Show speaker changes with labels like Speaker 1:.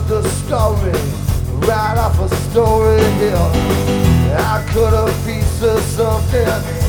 Speaker 1: the story right off a story hill. I cut a piece of something